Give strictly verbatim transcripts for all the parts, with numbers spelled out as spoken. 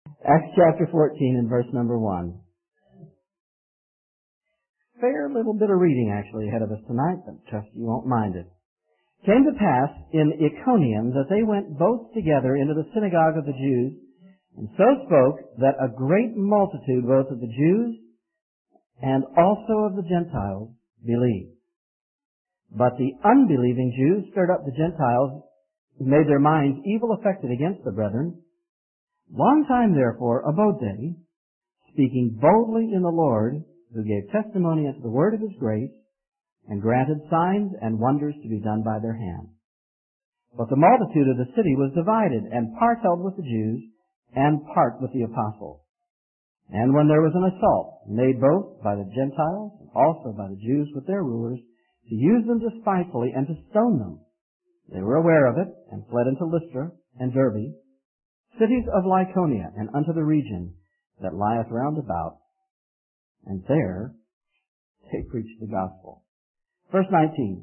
Acts chapter fourteen and verse number one. Fair little bit of reading actually ahead of us tonight, but trust you won't mind it. Came to pass in Iconium that they went both together into the synagogue of the Jews, and so spoke that a great multitude both of the Jews and also of the Gentiles believed. But the unbelieving Jews stirred up the Gentiles, made their minds evil affected against the brethren. Long time therefore abode they, speaking boldly in the Lord, who gave testimony unto the word of his grace, and granted signs and wonders to be done by their hands. But the multitude of the city was divided, and part held with the Jews, and part with the apostles. And when there was an assault made both by the Gentiles and also by the Jews with their rulers, to use them despitefully and to stone them, they were aware of it, and fled into Lystra and Derbe, cities of Lycaonia, and unto the region that lieth round about, and there they preached the gospel. Verse nineteen.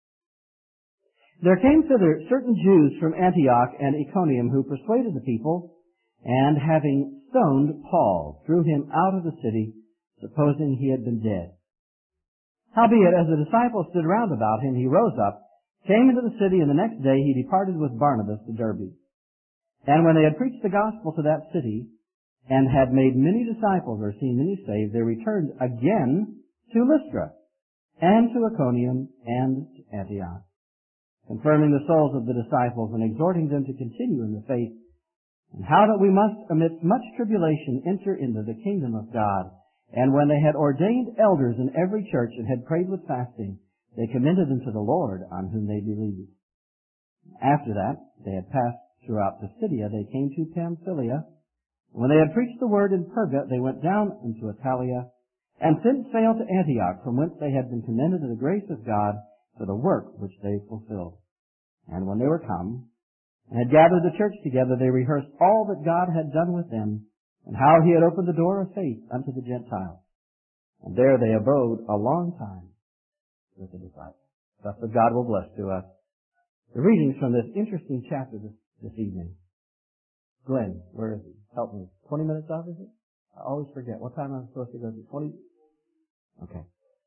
There came thither certain Jews from Antioch and Iconium who persuaded the people, and having stoned Paul, threw him out of the city, supposing he had been dead. Howbeit, as the disciples stood round about him, he rose up, came into the city, and the next day he departed with Barnabas to Derbe. And when they had preached the gospel to that city, and had made many disciples, or seen many saved, they returned again to Lystra, and to Iconium, and to Antioch, confirming the souls of the disciples, and exhorting them to continue in the faith, and how that we must, amidst much tribulation, enter into the kingdom of God. And when they had ordained elders in every church, and had prayed with fasting, they commended them to the Lord, on whom they believed. After that, they had passed throughout Pisidia, they came to Pamphylia. When they had preached the word in Perga, they went down into Italia, and thence sailed to Antioch, from whence they had been commended to the grace of God for the work which they fulfilled. And when they were come, and had gathered the church together, they rehearsed all that God had done with them, and how he had opened the door of faith unto the Gentiles. And there they abode a long time with the disciples. Thus that God will bless to us the readings from this interesting chapter this, this evening. Glenn, where is he? Help me. Twenty minutes off, is it? I always forget. What time am I supposed to go to? Twenty? Okay.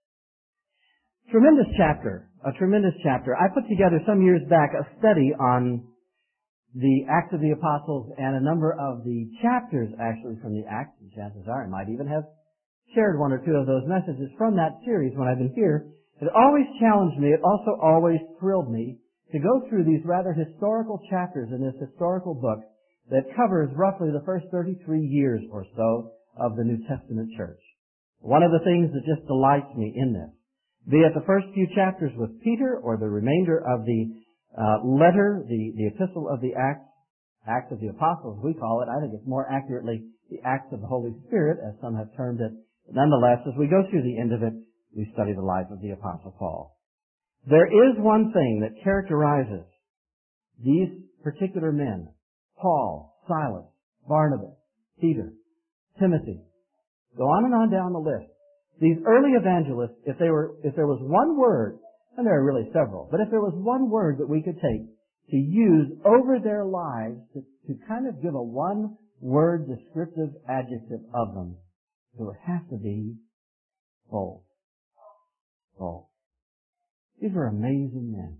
Tremendous chapter. A tremendous chapter. I put together some years back a study on the Acts of the Apostles and a number of the chapters actually from the Acts, and chances are I might even have shared one or two of those messages from that series when I've been here. It always challenged me. It also always thrilled me to go through these rather historical chapters in this historical book that covers roughly the first thirty-three years or so of the New Testament church. One of the things that just delights me in this, be it the first few chapters with Peter or the remainder of the uh, letter, the, the epistle of the Acts, Acts of the Apostles, we call it. I think it's more accurately the Acts of the Holy Spirit, as some have termed it. Nonetheless, as we go through the end of it, we study the life of the Apostle Paul. There is one thing that characterizes these particular men, Paul, Silas, Barnabas, Peter, Timothy. Go on and on down the list. These early evangelists, if they were, if there was one word, and there are really several, but if there was one word that we could take to use over their lives to, to kind of give a one-word descriptive adjective of them, it would have to be bold. Bold. These were amazing men.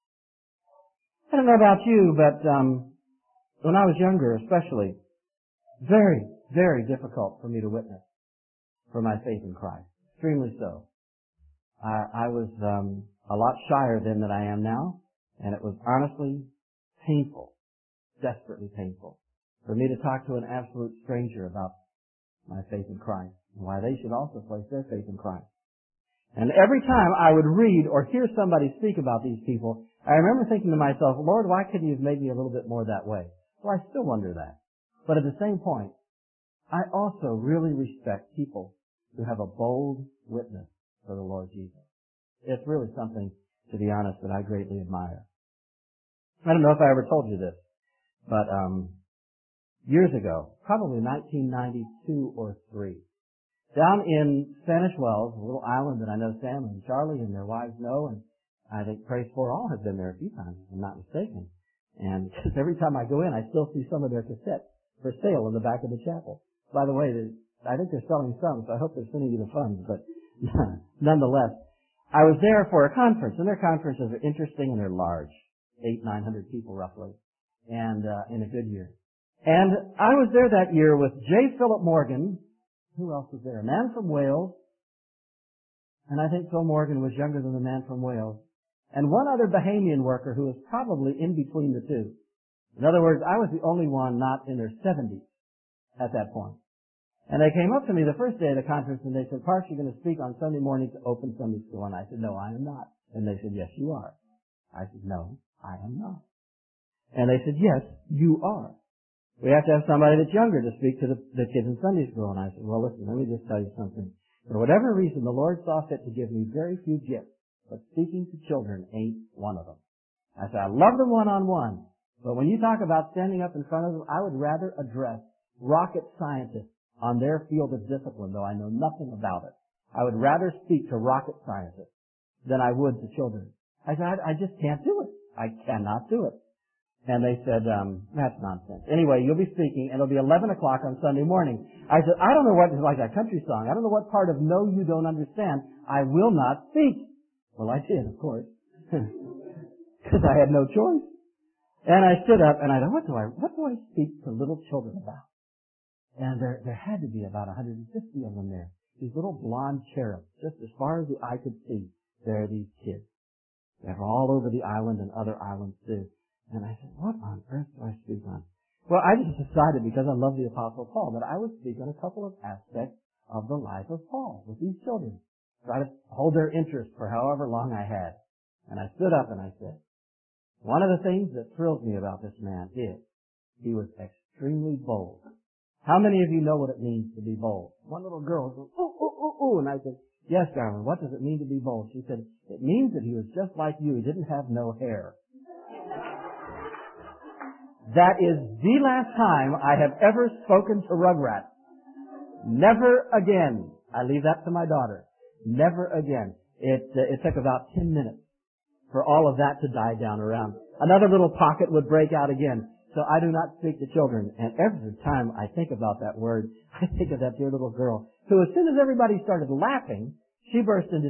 I don't know about you, but um, when I was younger especially, very, very difficult for me to witness for my faith in Christ. Extremely so. I, I was um, a lot shyer then than I am now, and it was honestly painful, desperately painful, for me to talk to an absolute stranger about my faith in Christ and why they should also place their faith in Christ. And every time I would read or hear somebody speak about these people, I remember thinking to myself, Lord, why couldn't you have made me a little bit more that way? Well, I still wonder that. But at the same point, I also really respect people who have a bold witness for the Lord Jesus. It's really something, to be honest, that I greatly admire. I don't know if I ever told you this, but um, years ago, probably nineteen ninety-two or three, down in Spanish Wells, a little island that I know Sam and Charlie and their wives know, and I think Praise for All have been there a few times, if I'm not mistaken. And every time I go in, I still see some of their cassettes for sale in the back of the chapel. By the way, I think they're selling some, so I hope they're sending you the funds, but nonetheless, I was there for a conference, and their conferences are interesting and they're large. Eight, nine hundred people roughly, and uh, in a good year. And I was there that year with J. Philip Morgan. Who else was there? A man from Wales. And I think Phil Morgan was younger than the man from Wales. And one other Bahamian worker who was probably in between the two. In other words, I was the only one not in their seventies at that point. And they came up to me the first day of the conference and they said, Parks, you're going to speak on Sunday morning to open Sunday school. And I said, no, I am not. And they said, yes, you are. I said, no, I am not. And they said, yes, you are. We have to have somebody that's younger to speak to the, the kids in Sunday school. And I said, well, listen, let me just tell you something. For whatever reason, the Lord saw fit to give me very few gifts, but speaking to children ain't one of them. I said, I love them one-on-one, but when you talk about standing up in front of them, I would rather address rocket scientists on their field of discipline, though I know nothing about it. I would rather speak to rocket scientists than I would to children. I said, I, I just can't do it. I cannot do it. And they said, um, that's nonsense. Anyway, you'll be speaking, and it'll be eleven o'clock on Sunday morning. I said, I don't know what, it's like that country song, I don't know what part of no you don't understand. I will not speak. Well, I did, of course. Because I had no choice. And I stood up, and I thought, what do I, what do I speak to little children about? And there, there had to be about one hundred fifty of them there. These little blonde cherubs, just as far as the eye could see, there are these kids. They're all over the island and other islands too. And I said, what on earth do I speak on? Well, I just decided, because I love the Apostle Paul, that I would speak on a couple of aspects of the life of Paul with these children. Try to hold their interest for however long I had. And I stood up and I said, one of the things that thrills me about this man is he was extremely bold. How many of you know what it means to be bold? One little girl goes, ooh, ooh, ooh, ooh. And I said, yes, darling, what does it mean to be bold? She said, it means that he was just like you. He didn't have no hair. That is the last time I have ever spoken to Rugrats. Never again. I leave that to my daughter. Never again. It, uh, it took about ten minutes for all of that to die down around. Another little pocket would break out again. So I do not speak to children. And every time I think about that word, I think of that dear little girl who, as soon as everybody started laughing, she burst into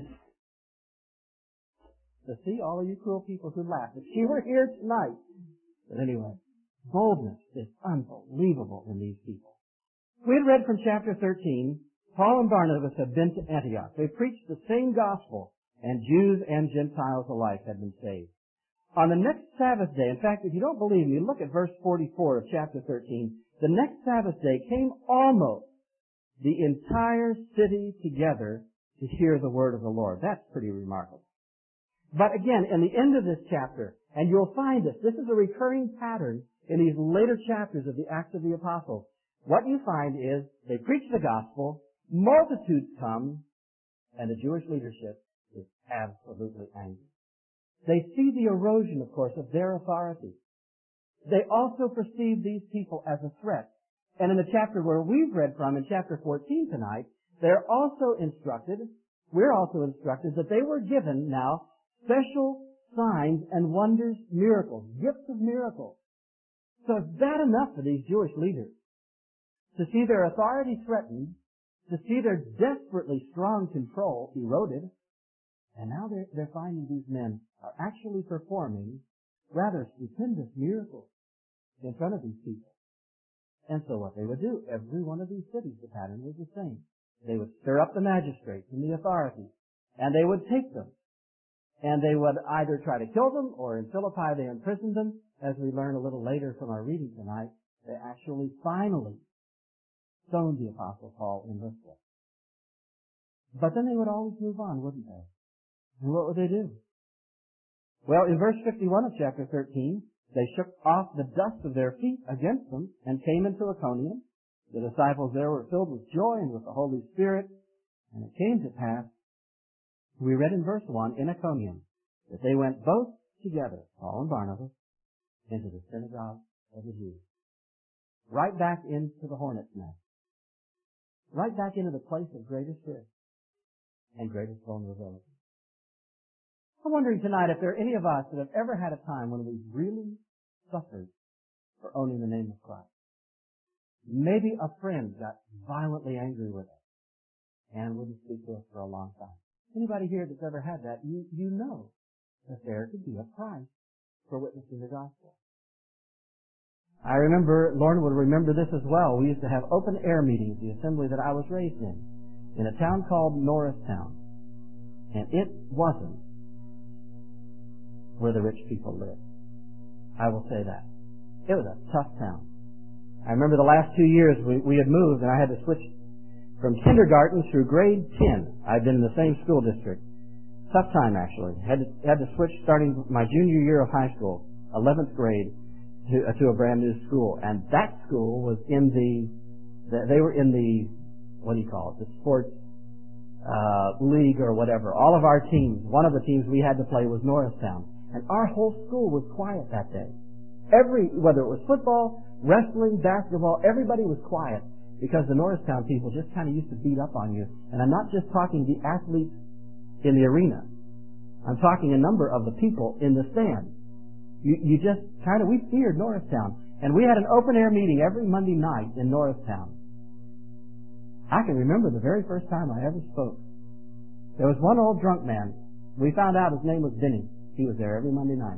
to see all of you cruel people who laugh. If she were here tonight. But anyway, boldness is unbelievable in these people. We had read from chapter thirteen, Paul and Barnabas had been to Antioch. They preached the same gospel, and Jews and Gentiles alike had been saved. On the next Sabbath day, in fact, if you don't believe me, look at verse forty-four of chapter thirteen. The next Sabbath day came almost the entire city together to hear the word of the Lord. That's pretty remarkable. But again, in the end of this chapter, and you'll find this, this is a recurring pattern in these later chapters of the Acts of the Apostles. What you find is they preach the gospel, multitudes come, and the Jewish leadership is absolutely angry. They see the erosion, of course, of their authority. They also perceive these people as a threat. And in the chapter where we've read from, in chapter fourteen tonight, they're also instructed, we're also instructed that they were given now special signs and wonders, miracles, gifts of miracles. So it's bad enough for these Jewish leaders to see their authority threatened, to see their desperately strong control eroded, and now they're, they're finding these men are actually performing rather stupendous miracles in front of these people. And so what they would do, every one of these cities, the pattern was the same. They would stir up the magistrates and the authorities, and they would take them. And they would either try to kill them, or in Philippi they imprisoned them. As we learn a little later from our reading tonight, they actually finally stoned the Apostle Paul in Lystra. But then they would always move on, wouldn't they? And what would they do? Well, in verse fifty-one of chapter thirteen, they shook off the dust of their feet against them and came into Iconium. The disciples there were filled with joy and with the Holy Spirit. And it came to pass, we read in verse one, in Iconium, that they went both together, Paul and Barnabas, into the synagogue of the Jews. Right back into the hornet's nest. Right back into the place of greatest risk and greatest vulnerability. I'm wondering tonight if there are any of us that have ever had a time when we've really suffered for owning the name of Christ. Maybe a friend got violently angry with us and wouldn't speak to us for a long time. Anybody here that's ever had that, you, you know that there could be a price for witnessing the gospel. I remember, Lauren would remember this as well. We used to have open air meetings, the assembly that I was raised in, in a town called Norristown. And it wasn't where the rich people lived. I will say that. It was a tough town. I remember the last two years we, we had moved and I had to switch from kindergarten through grade ten. I'd been in the same school district. Tough time, actually. Had to, had to switch starting my junior year of high school, eleventh grade, to, uh, to a brand new school. And that school was in the, the they were in the, what do you call it, the sports uh, league or whatever. All of our teams, one of the teams we had to play was Norristown. And our whole school was quiet that day. Every, whether it was football, wrestling, basketball, everybody was quiet because the Norristown people just kind of used to beat up on you. And I'm not just talking the athletes in the arena. I'm talking a number of the people in the stand. You, you just kind of, we feared Norristown. And we had an open air meeting every Monday night in Norristown. I can remember the very first time I ever spoke. There was one old drunk man. We found out his name was Benny. He was there every Monday night.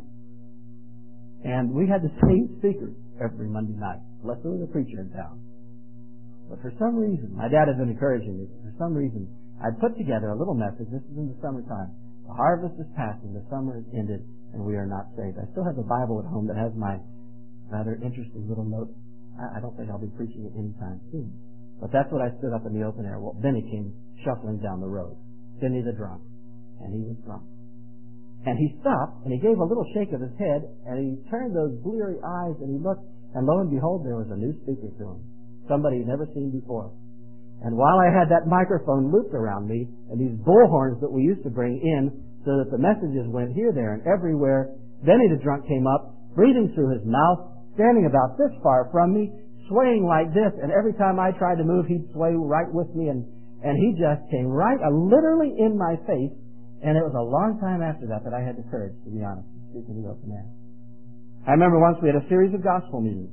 And we had the same speakers every Monday night, unless there was a preacher in town. But for some reason, my dad had been encouraging me, for some reason, I'd put together a little message. This is in the summertime. The harvest is passing, the summer is ended, and we are not saved. I still have a Bible at home that has my rather interesting little note. I, I don't think I'll be preaching it anytime soon. But that's what I stood up in the open air. Well, Benny came shuffling down the road. Benny the drunk. And he was drunk. And he stopped, and he gave a little shake of his head, and he turned those bleary eyes, and he looked, and lo and behold, there was a new speaker to him. Somebody he'd never seen before. And while I had that microphone looped around me, and these bullhorns that we used to bring in, so that the messages went here, there, and everywhere, Benny the drunk came up, breathing through his mouth, standing about this far from me, swaying like this, and every time I tried to move, he'd sway right with me, and, and he just came right, uh, literally in my face. And it was a long time after that that I had the courage, to be honest, to speak in the open air. I remember once we had a series of gospel meetings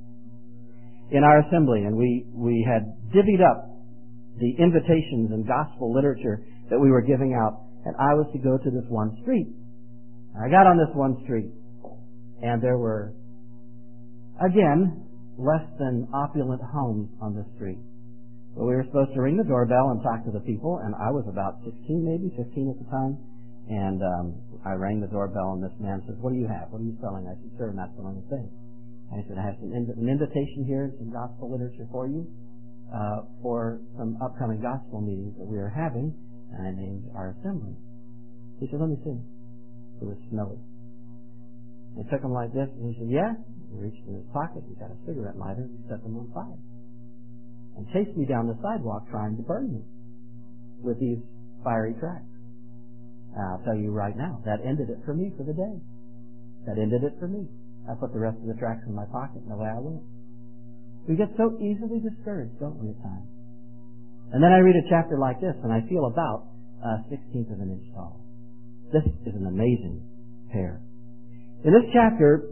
in our assembly, and we, we had divvied up the invitations and gospel literature that we were giving out, and I was to go to this one street. I got on this one street, and there were, again, less than opulent homes on the street. Well, we were supposed to ring the doorbell and talk to the people, and I was about sixteen, maybe fifteen at the time. And um, I rang the doorbell, and this man says, "What do you have? What are you selling?" I said, "Sir, and that's what I'm going to say." And he said, "I have some in- an invitation here, some gospel literature for you uh, for some upcoming gospel meetings that we are having." And I named our assembly. He said, "Let me see." It was snowy. He took them like this, and he said, "Yeah." He reached in his pocket. He got a cigarette lighter, and he set them on fire. And chased me down the sidewalk trying to burn me with these fiery tracks. I'll tell you right now, that ended it for me for the day. That ended it for me. I put the rest of the tracks in my pocket and away I went. We get so easily discouraged, don't we, at times? And then I read a chapter like this, and I feel about a sixteenth of an inch tall. This is an amazing pair. In this chapter,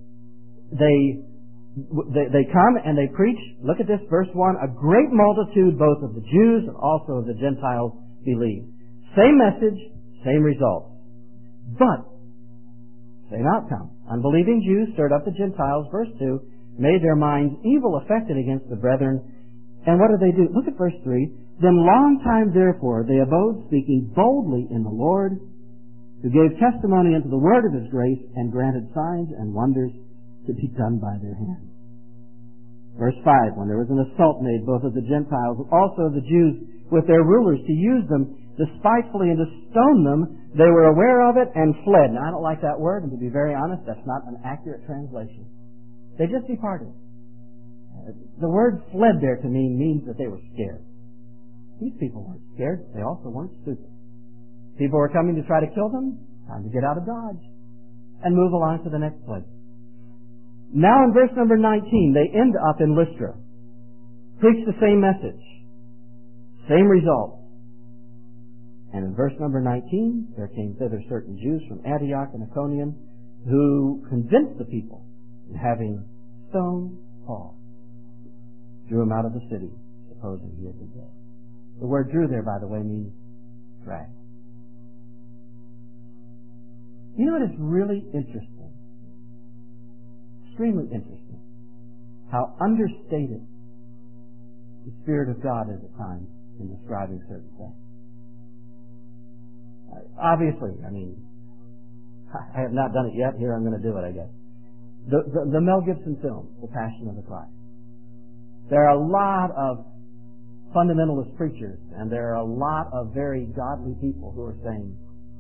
they They, they come and they preach. Look at this, verse one. A great multitude, both of the Jews and also of the Gentiles, believe. Same message, same results. But, same outcome. Unbelieving Jews stirred up the Gentiles, verse two, made their minds evil affected against the brethren. And what did they do? Look at verse three. Then long time therefore they abode speaking boldly in the Lord, who gave testimony unto the word of his grace, and granted signs and wonders to be done by their hands. Verse five, when there was an assault made both of the Gentiles and also of the Jews with their rulers to use them despitefully and to stone them, they were aware of it and fled. Now, I don't like that word, and to be very honest, that's not an accurate translation. They just departed. The word fled there to me means that they were scared. These people weren't scared. They also weren't stupid. People were coming to try to kill them. Time to get out of Dodge and move along to the next place. Now in verse number nineteen, they end up in Lystra. Preach the same message. Same result. And in verse number nineteen, there came thither certain Jews from Antioch and Iconium who convinced the people in having stoned Paul. drew him out of the city, supposing he had been dead. The word drew there, by the way, means drag. You know, it is really interesting, extremely interesting, how understated the Spirit of God is at times in describing certain things. Uh, obviously, I mean, I have not done it yet. Here I'm going to do it, I guess. The, the, the Mel Gibson film, The Passion of the Christ. There are a lot of fundamentalist preachers, and there are a lot of very godly people who are saying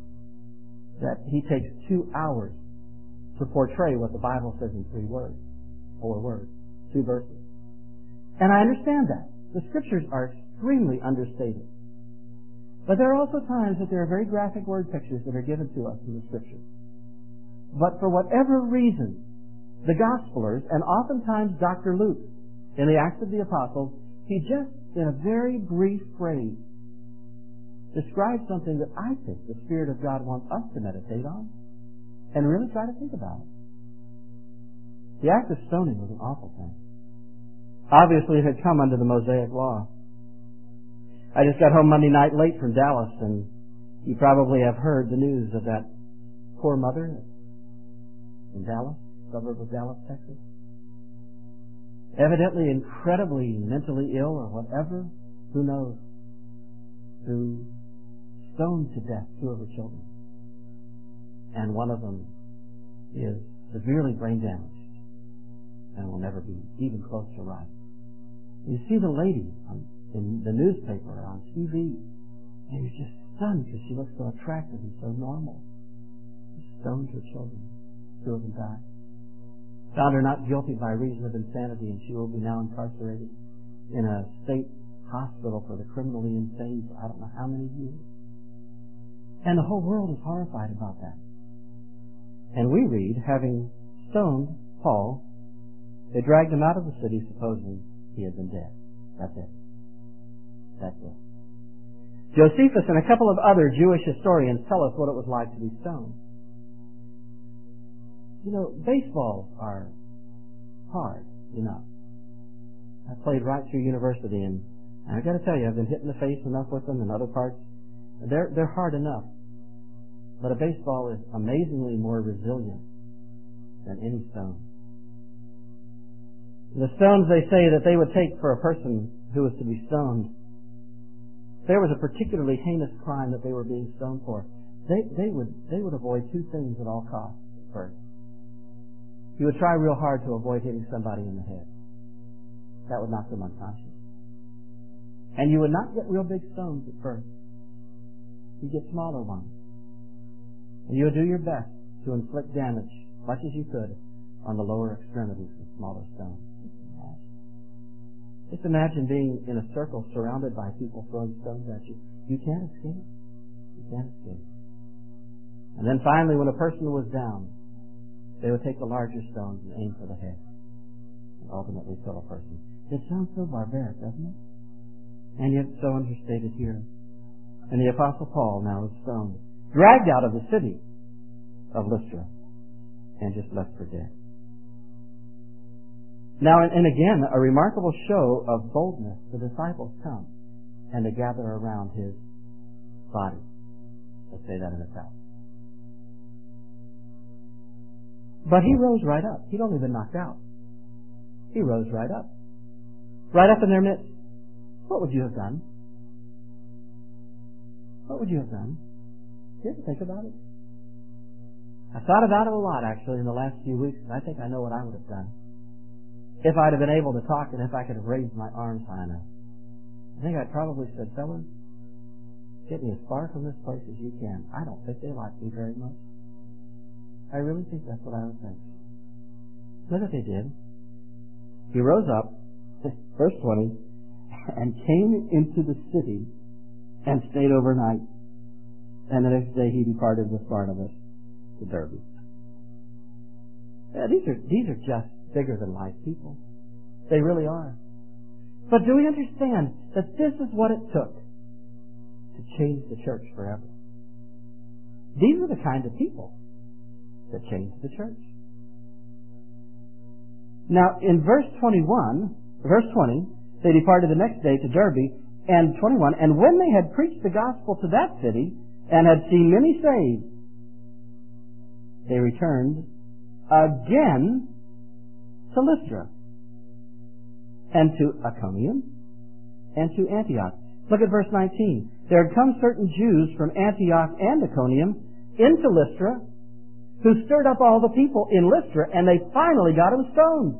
that he takes two hours to portray what the Bible says in three words, four words, two verses. And I understand that. The Scriptures are extremely understated. But there are also times that there are very graphic word pictures that are given to us in the Scriptures. But for whatever reason, the Gospelers, and oftentimes Doctor Luke, in the Acts of the Apostles, he just, in a very brief phrase, describes something that I think the Spirit of God wants us to meditate on and really try to think about it. The act of stoning was an awful thing. Obviously, it had come under the Mosaic Law. I just got home Monday night late from Dallas, and you probably have heard the news of that poor mother in Dallas, suburb of Dallas, Texas. Evidently incredibly mentally ill or whatever, who knows, who stoned to death two of her children. And one of them is severely brain damaged and will never be even close to right. You see the lady on, in the newspaper or on T V, and you're just stunned because she looks so attractive and so normal. She stoned her children. Two of them died. Found her not guilty by reason of insanity, and she will be now incarcerated in a state hospital for the criminally insane for I don't know how many years. And the whole world is horrified about that. And we read, having stoned Paul, they dragged him out of the city, supposing he had been dead. That's it. That's it. Josephus and a couple of other Jewish historians tell us what it was like to be stoned. You know, baseballs are hard enough. I played right through university, and I've got to tell you, I've been hit in the face enough with them in other parts. They're, they're hard enough. But a baseball is amazingly more resilient than any stone. The stones, they say, that they would take for a person who was to be stoned, if there was a particularly heinous crime that they were being stoned for, they, they would they would avoid two things at all costs at first. You would try real hard to avoid hitting somebody in the head. That would knock them unconscious. And you would not get real big stones at first. You get smaller ones. And you would do your best to inflict damage, much as you could, on the lower extremities with smaller stones. Just imagine being in a circle surrounded by people throwing stones at you. You can't escape. You can't escape. And then finally, when a person was down, they would take the larger stones and aim for the head and ultimately kill a person. It sounds so barbaric, doesn't it? And yet so understated here. And the Apostle Paul now is stoned, dragged out of the city of Lystra, and just left for dead. Now, and again, a remarkable show of boldness. The disciples come and they gather around his body. Let's say that in itself. But he rose right up. He'd only been knocked out. He rose right up. Right up in their midst. What would you have done? What would you have done? Did you ever think about it? I thought about it a lot, actually, in the last few weeks, and I think I know what I would have done. If I'd have been able to talk and if I could have raised my arms high enough. I think I'd probably said, fellas, get me as far from this place as you can. I don't think they like me very much. I really think that's what I would think. Look what they did. He rose up, verse twenty, and came into the city and stayed overnight. And the next day he departed with Barnabas to Derbe. Yeah, these are these are just bigger than life people. They really are. But do we understand that this is what it took to change the church forever? These are the kind of people that changed the church. Now, in verse twenty-one, verse twenty, They departed the next day to Derbe, and twenty-one, and when they had preached the gospel to that city, and had seen many saved, they returned again to Lystra, and to Iconium, and to Antioch. Look at verse nineteen. There had come certain Jews from Antioch and Iconium into Lystra, who stirred up all the people in Lystra, and they finally got them stoned.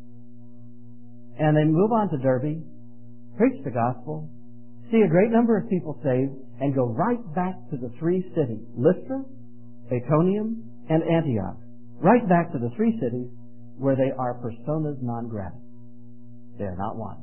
And they move on to Derbe, preach the gospel, see a great number of people saved, and go right back to the three cities, Lystra, Iconium, and Antioch. Right back to the three cities where they are personas non grata. They are not one.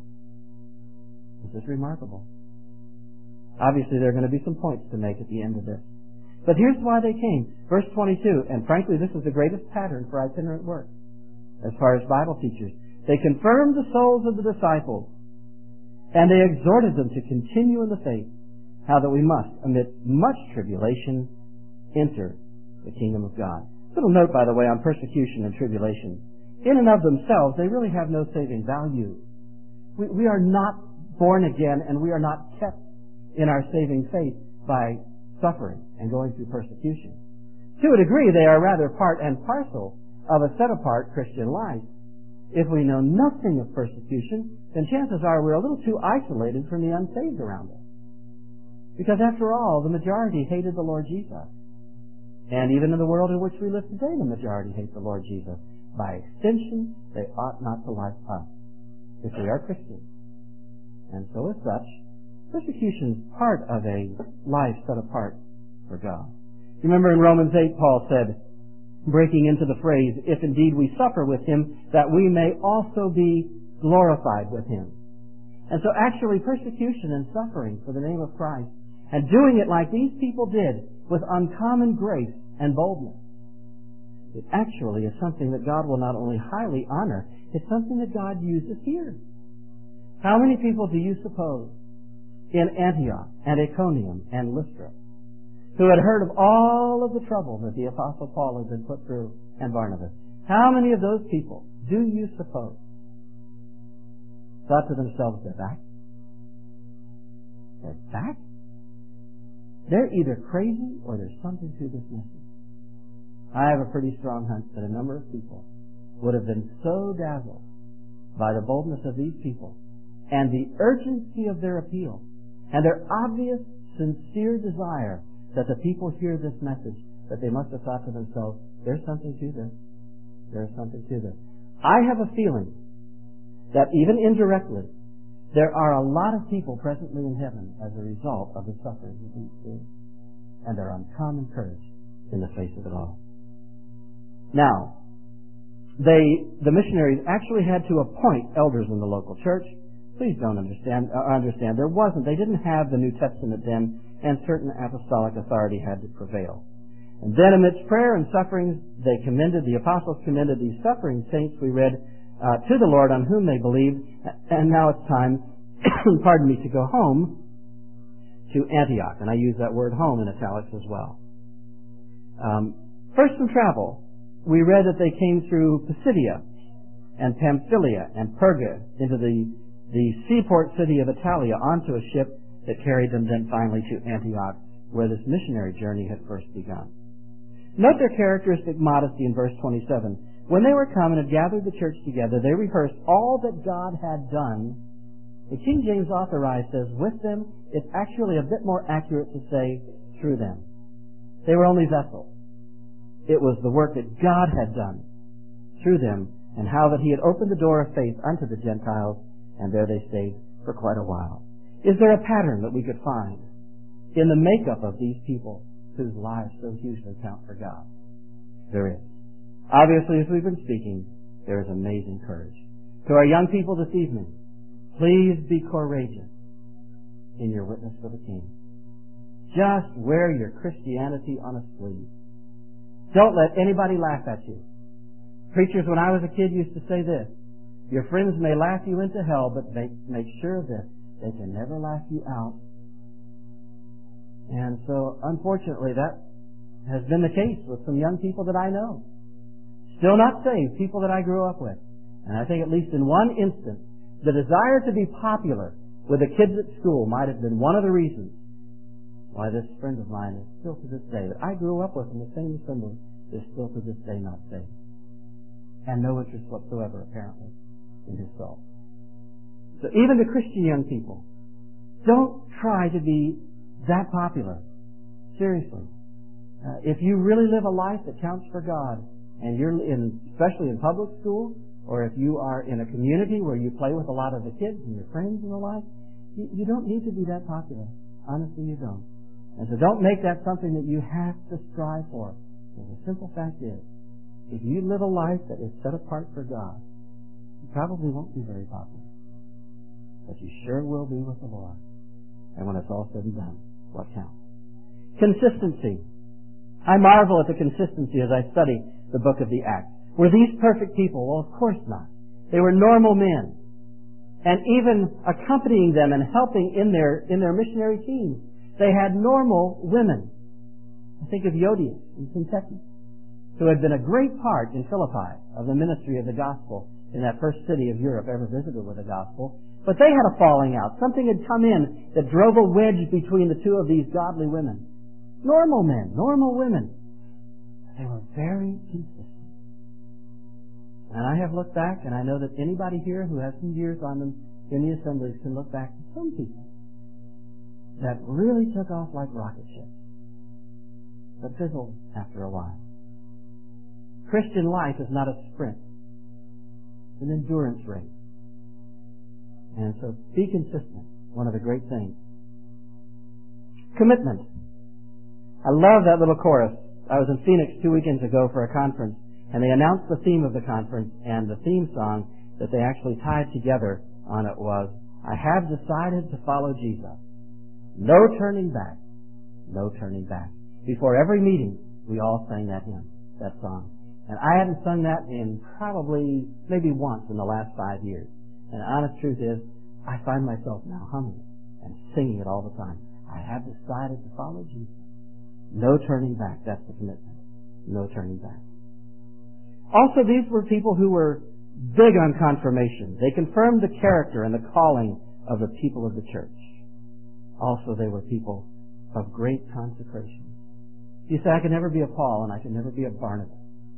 This is remarkable. Obviously, there are going to be some points to make at the end of this. But here's why they came. Verse twenty-two, and frankly, this is the greatest pattern for itinerant work as far as Bible teachers. They confirmed the souls of the disciples, and they exhorted them to continue in the faith, how that we must, amid much tribulation, enter the kingdom of God. Little note, by the way, on persecution and tribulation. In and of themselves, they really have no saving value. We, we are not born again, and we are not kept in our saving faith by suffering and going through persecution. To a degree, they are rather part and parcel of a set-apart Christian life. If we know nothing of persecution, then chances are we're a little too isolated from the unsaved around us. Because after all, the majority hated the Lord Jesus. And even in the world in which we live today, the majority hate the Lord Jesus. By extension, they ought not to like us, if we are Christians. And so as such, persecution is part of a life set apart for God. You remember in Romans eight, Paul said, breaking into the phrase, if indeed we suffer with him, that we may also be glorified with him. And so actually persecution and suffering for the name of Christ, and doing it like these people did, with uncommon grace and boldness, it actually is something that God will not only highly honor, it's something that God uses here. How many people do you suppose in Antioch and Iconium and Lystra who had heard of all of the trouble that the Apostle Paul had been put through, and Barnabas? How many of those people do you suppose thought to themselves, they're back? They're back? They're either crazy or there's something to this message. I have a pretty strong hunch that a number of people would have been so dazzled by the boldness of these people and the urgency of their appeal and their obvious, sincere desire that the people hear this message, that they must have thought to themselves, there's something to this. There's something to this. I have a feeling that even indirectly, there are a lot of people presently in heaven as a result of the suffering that we experience and their uncommon courage in the face of it all. Now, they, the missionaries actually had to appoint elders in the local church. Please don't understand, uh, understand. There wasn't. They didn't have the New Testament then, and certain apostolic authority had to prevail. And then amidst prayer and sufferings, they commended, the apostles commended these suffering saints, we read, uh, to the Lord on whom they believed. And now it's time, pardon me, to go home to Antioch. And I use that word home in italics as well. Um, first from travel, we read that they came through Pisidia and Pamphylia and Perga into the the seaport city of Italia onto a ship that carried them then finally to Antioch, where this missionary journey had first begun. Note their characteristic modesty in verse twenty-seven. When they were come and had gathered the church together, they rehearsed all that God had done. The King James Authorized says, with them. It's actually a bit more accurate to say, through them. They were only vessels. It was the work that God had done through them, and how that He had opened the door of faith unto the Gentiles, and there they stayed for quite a while. Is there a pattern that we could find in the makeup of these people whose lives so hugely count for God? There is. Obviously, as we've been speaking, there is amazing courage. To our young people this evening, please be courageous in your witness for the King. Just wear your Christianity on a sleeve. Don't let anybody laugh at you. Preachers, when I was a kid, used to say this: your friends may laugh you into hell, but make, make sure that they can never laugh you out. And so, unfortunately, that has been the case with some young people that I know. Still not saved, people that I grew up with. And I think at least in one instance, the desire to be popular with the kids at school might have been one of the reasons why this friend of mine is still to this day, that I grew up with in the same assembly, is still to this day not saved. And no interest whatsoever, apparently, in his soul. So even to Christian young people, don't try to be that popular. Seriously. Uh, if you really live a life that counts for God, and you're in, especially in public school, or if you are in a community where you play with a lot of the kids and your friends and the like, you, you don't need to be that popular. Honestly, you don't. And so don't make that something that you have to strive for. Because the simple fact is, if you live a life that is set apart for God, you probably won't be very popular. But you sure will be with the Lord. And when it's all said and done, what counts? Consistency. I marvel at the consistency as I study the book of the Acts. Were these perfect people? Well, of course not. They were normal men. And even accompanying them and helping in their, in their missionary teams, they had normal women. I think of Euodias in Kentucky, who had been a great part in Philippi of the ministry of the gospel in that first city of Europe ever visited with the gospel. But they had a falling out. Something had come in that drove a wedge between the two of these godly women. Normal men, normal women. They were very consistent. And I have looked back, and I know that anybody here who has some years on them in the assemblies can look back to some people that really took off like rocket ships, but fizzled after a while. Christian life is not a sprint. It's an endurance race. And so be consistent. One of the great things. Commitment. I love that little chorus. I was in Phoenix two weekends ago for a conference, and they announced the theme of the conference, and the theme song that they actually tied together on it was, I have decided to follow Jesus. No turning back. No turning back. Before every meeting, we all sang that hymn, that song. And I hadn't sung that in probably, maybe once in the last five years. And the honest truth is, I find myself now humming it and singing it all the time. I have decided to follow Jesus. No turning back. That's the commitment. No turning back. Also, these were people who were big on confirmation. They confirmed the character and the calling of the people of the church. Also, they were people of great consecration. You say, I can never be a Paul and I can never be a Barnabas.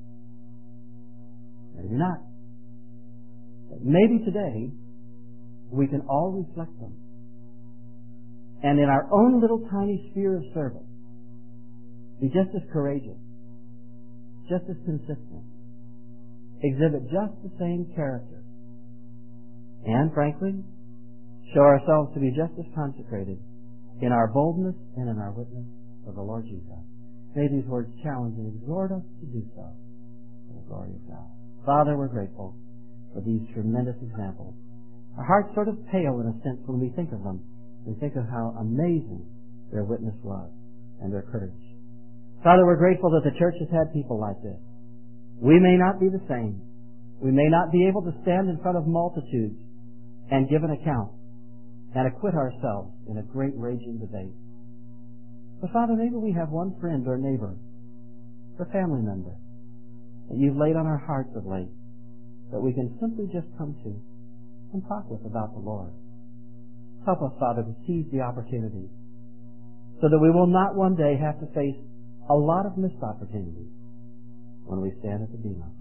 Maybe not. But maybe today we can all reflect them. And in our own little tiny sphere of service, be just as courageous, just as consistent, exhibit just the same character, and frankly, show ourselves to be just as consecrated in our boldness and in our witness for the Lord Jesus. May these words challenge and exhort us to do so for the glory of God. Father, we're grateful for these tremendous examples. Our hearts sort of pale in a sense when we think of them. We think of how amazing their witness was and their courage. Father, we're grateful that the church has had people like this. We may not be the same. We may not be able to stand in front of multitudes and give an account and acquit ourselves in a great raging debate. But Father, maybe we have one friend or neighbor or family member that you've laid on our hearts of late that we can simply just come to and talk with about the Lord. Help us, Father, to seize the opportunity so that we will not one day have to face a lot of missed opportunities when we stand at the bema.